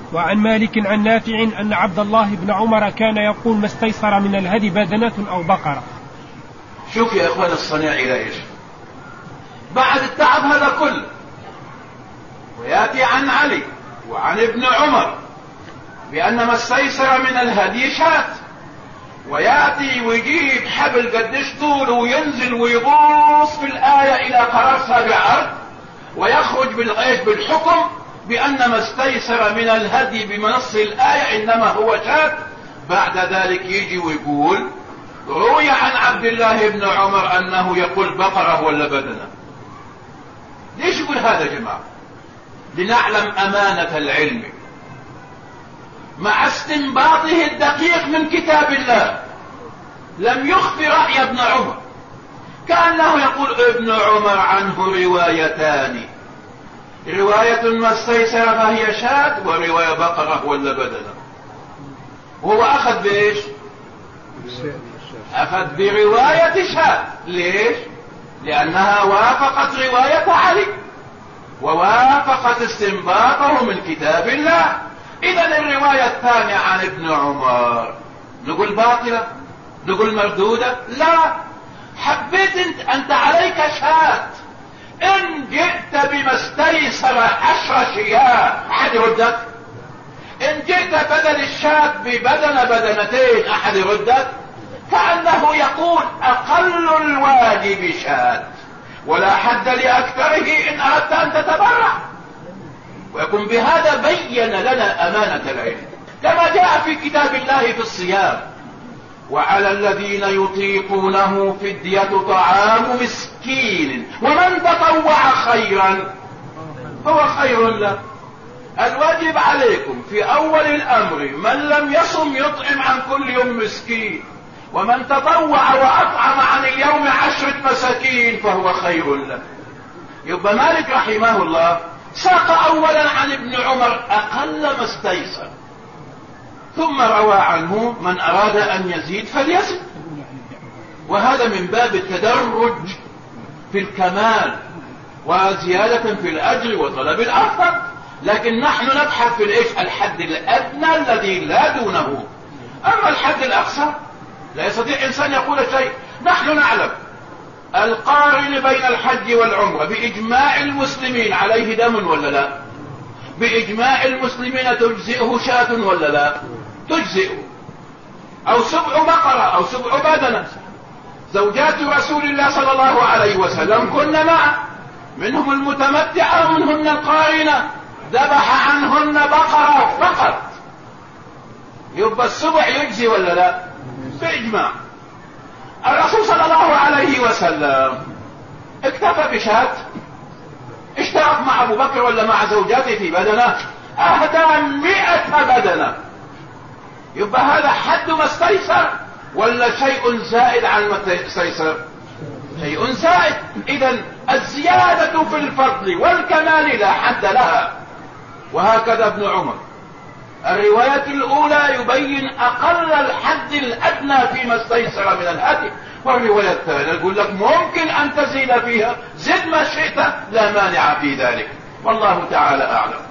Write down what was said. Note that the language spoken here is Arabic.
وعن مالك عن نافع أن عبد الله بن عمر كان يقول ما استيسر من الهدي بدنة أو بقرة. شوف يا إخوان الصنيع إلى إيش بعد التعب هذا كله، ويأتي عن علي وعن ابن عمر بأن ما استيسر من الهدي شاة، ويأتي ويجيب حبل قديش طوله وينزل ويغوص في الآية إلى قرار سابع أرض، ويخرج بالحكم بأن ما استيسر من الهدي بنص الآية إنما هو شاة. بعد ذلك يجي ويقول روي عن عبد الله بن عمر أنه يقول بقرة ولا بدنة. ليش يقول هذا يا جماعة؟ لنعلم أمانة العلم مع استنباطه الدقيق من كتاب الله. لم يخفي رأي ابن عمر، كأنه يقول ابن عمر عنه روايتان، رواية ما استيسر فهي شاة، ورواية بقرة ولا بدنة. وهو أخذ بإيش؟ أخذ برواية شاة. ليش؟ لأنها وافقت رواية علي ووافقت استنباطه من كتاب الله. إذا الرواية الثانية عن ابن عمر نقول باطلة؟ نقول مردودة؟ لا. حبيت أنت عليك شاة، إن جئت بما استيسر 10 شياه أحد يردك؟ إن جئت بدل الشاة بدنتين أحد يردك؟ كأنه يقول أقل الواجب شاة ولا حد لأكثره إن أردت أن تتبرع. ويكون بهذا بين لنا أمانة العلم، كما جاء في كتاب الله في الصيام وعلى الذين يطيقونه فدية طعام مسكين ومن تطوع خيرا هو خير له. الواجب عليكم في أول الأمر من لم يصم يطعم عن كل يوم مسكين، ومن تطوع وأطعم عن اليوم 10 مساكين فهو خير له. يبقى مالك رحمه الله ساق أولا عن ابن عمر أقل ما استيسر، ثم روى عنه من أراد أن يزيد فليزد، وهذا من باب التدرج في الكمال وزيادة في الأجر وطلب الأفضل. لكن نحن نبحث في الحد الأدنى الذي لا دونه. أما الحد الأقصى لا يستطيع إنسان يقول شيء. نحن نعلم القارن بين الحج والعمرة بإجماع المسلمين عليه دم ولا لا؟ بإجماع المسلمين تجزئه شاة ولا لا؟ تجزئه، أو 7 بقرة أو 7 بدنة. زوجات رسول الله صلى الله عليه وسلم كن معه، منهم المتمتعة ومنهن القارنة، ذبح عنهن بقرة فقط. يبقى السبع يجزي ولا لا؟ بإجماع. الرسول صلى الله عليه وسلم اكتفى بشاة، اشترك مع ابو بكر ولا مع زوجاته في بدنة، اهدى 100 بدنة. يبقى هذا حد ما استيسر ولا شيء زائد عن ما استيسر؟ شيء زائد. اذا الزيادة في الفضل والكمال لا حد لها. وهكذا ابن عمر الرواية الأولى يبين أقل الحد الأدنى فيما استيسر من الهدي، والرواية الثانية يقول لك ممكن أن تزيد فيها، زد ما شئت لا مانع في ذلك. والله تعالى أعلم.